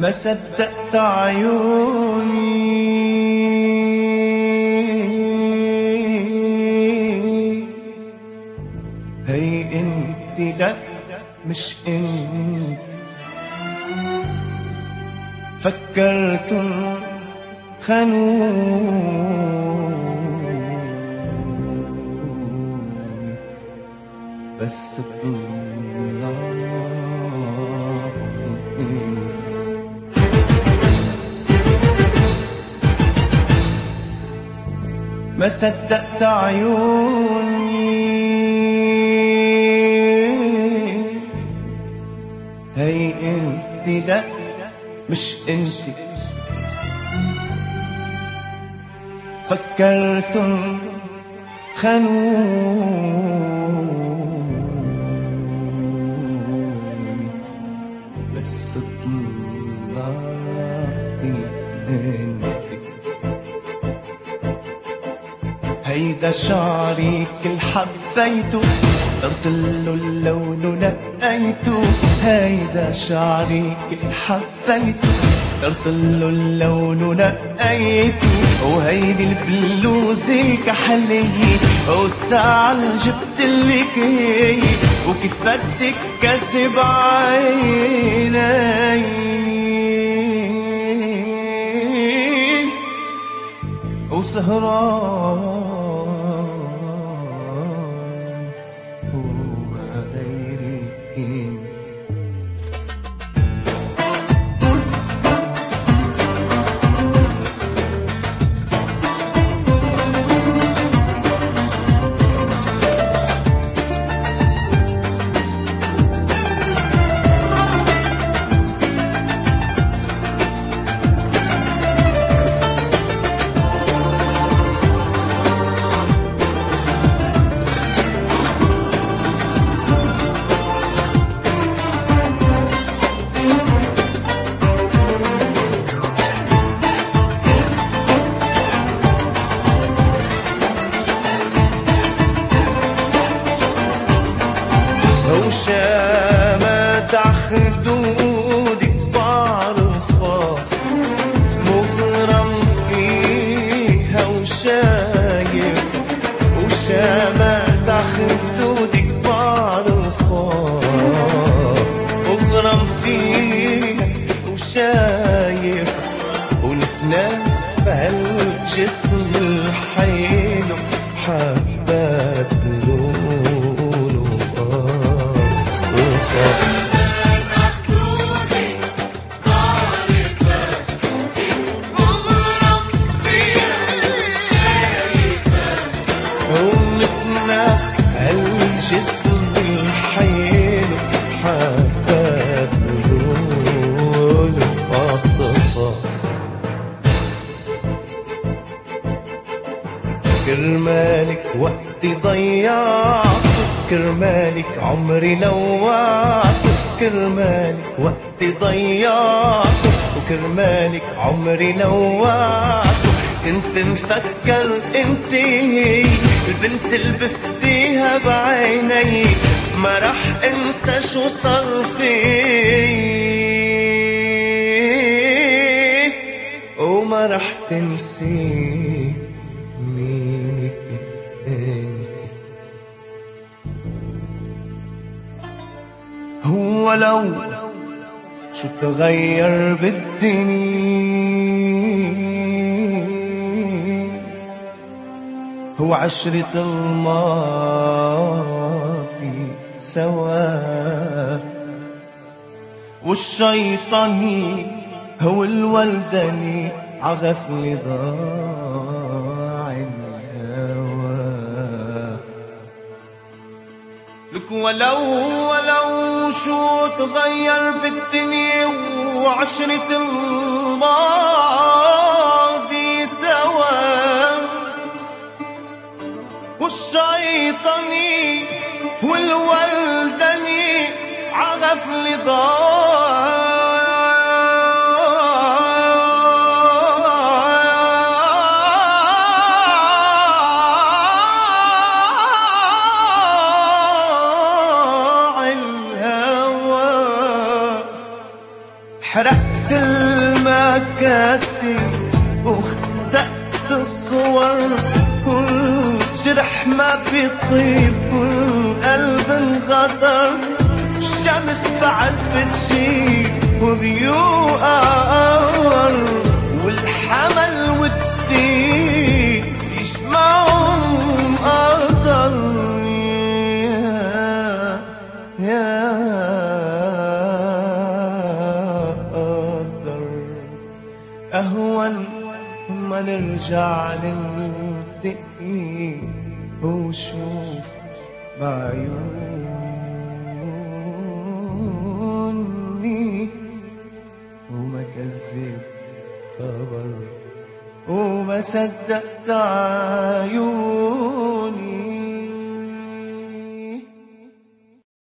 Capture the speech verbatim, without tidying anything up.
ما صدقت عيوني هي انت لا مش انت فكرتم خانوني بس طلع انت ما صدقت عيوني هي انت لا مش انت فكرتم خانوني بس طلعتي انت هيدا شعري كل حبيته اخترت له اللون ونقيته هيدا شعري كل حبيته اخترت له اللون ونقيته وهيدي البلوزة الكحلية والساعة اللي جبتلك هي وكيف بدك كسب عيني وسهران وما غيري انت وشامت عخدودك بعرفها مغرم فيها وشايف وشامت عخدودك بعرفها مغرم فيها وشايف ونفناف بهالجسم الحيلو حبات لونه شامت عخدودك بعرفك مغرم فيها شايفك ونفناف هالجسم الحيلو حبات لونه عطفة كرمالك وقتي ضيعته كرمالك عمري لوعته كرمالك وقتي ضيعته وكرمالك عمري لوعته كنت مفكر انت هي البنت اللي بفديها بعيني ما رح انسى شو صار فيه وما رح تنسي مينك انت هو لو شو تغير بالدنيا هو عشرة الماضي سوا والشيطاني هو الولداني عغفل ضاع الهوى لك ولو ولو شو تغير بالدنيا وعشرة الماضي سوا والشيطاني والولداني عغفل ضاع حرقت المكاتب وخسقت الصور، والجرح ما بيطيب والقلب انغدر. الشمس بعد بتشيب وبيوقر، والحمل والدين يجمعهم قدر. يا يا قدر أهون ما نرجع نلتقي وشوف بعيوني وما كذب خبر وما صدقت عيوني.